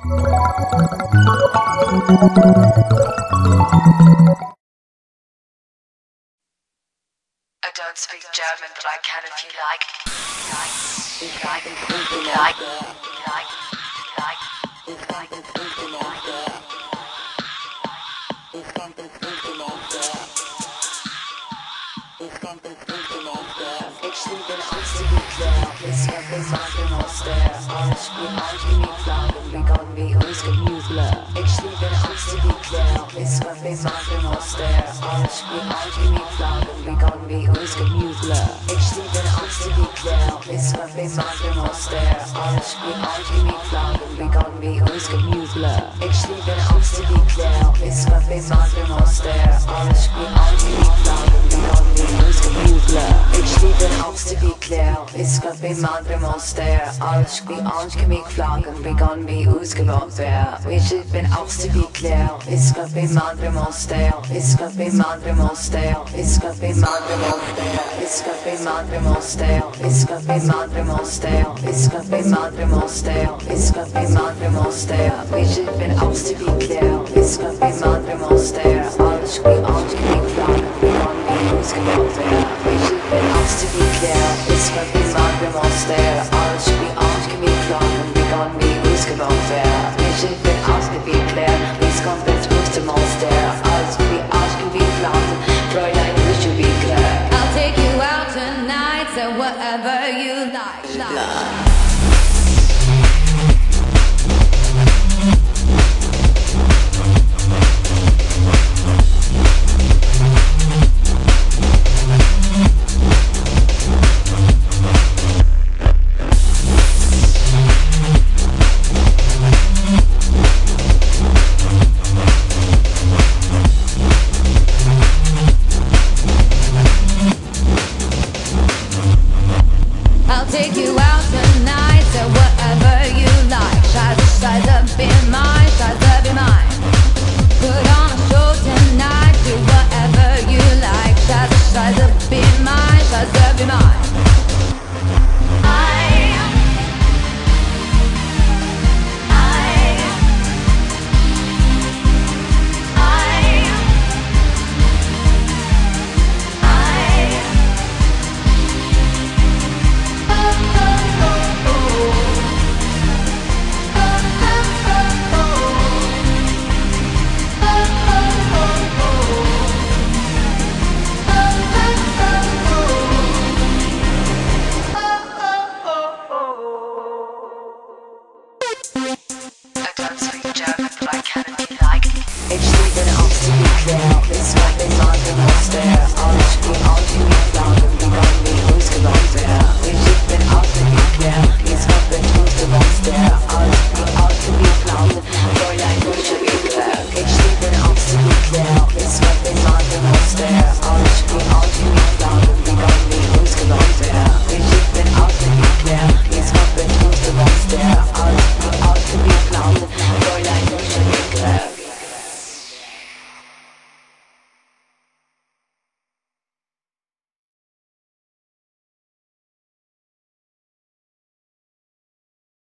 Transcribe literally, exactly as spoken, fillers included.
I don't speak German, but I can if you like. Like, like, like, like, like, Ich liebe Angst, die Claire. Ist ja wie Marken aus der Arsch, wie Arsch, wie Flaggen, wie Gott, wie uns Gemüsler. Ich liebe Angst, die Claire. Ist ja wie Marken aus der Arsch, wie Arsch, wie Flaggen, wie Gott, wie uns Gemüsler. Ich liebe Angst, die Claire. Ist ja wie Marken aus der Arsch, wie Arsch, wie Flaggen, wie Gott, wie uns Gemüsler. Ich liebe Angst, die Claire. Ist ja wie Marken aus der Arsch, wie Arsch, wie Flaggen, wie Gott, wie uns Gemüsler. Ich liebe Angst, die Claire. Ist ja wie Marken aus der Arsch, wie Arsch, wie Flaggen, wie Gott, wie uns Gemüsler. Ich liebe Angst, die Claire. Ist ja wie Marken aus der Ist ja wie Marken aus der Ist ja wie Marken aus der Ist ja wie Marken aus der Ist ja wie Marken aus der Ist ja wie Marken aus der Ist ja wie Marken aus der Ich bin aus die Claire. Ist ja wie Marken aus der Alles wie Arsch, wie Flaggen, wie Gott, wie uns Gemüsler. Ich bin aus die Claire. Ist ja wie Marken aus der Alles wie Arsch, wie Flaggen, wie Gott, wie uns Gemüsler. Ich bin aus die Claire. Ist kommt jetzt aus dem Monster. Alles wie Arsch, wie Flaggen, Fräulein, wish you be glad. I'll take you out tonight, so whatever you like. like. I'll take you out tonight, so whatever you like. Scheiße, Scheiße, be mine, Scheiße, be mine. Put on a show tonight, do whatever you like. Scheiße, Scheiße, be mine, Scheiße, be mine. I, I, I, I. I don't speak German, but I can if you like. Ich liebe Angst, die Claire. Ist ja wie Marken aus der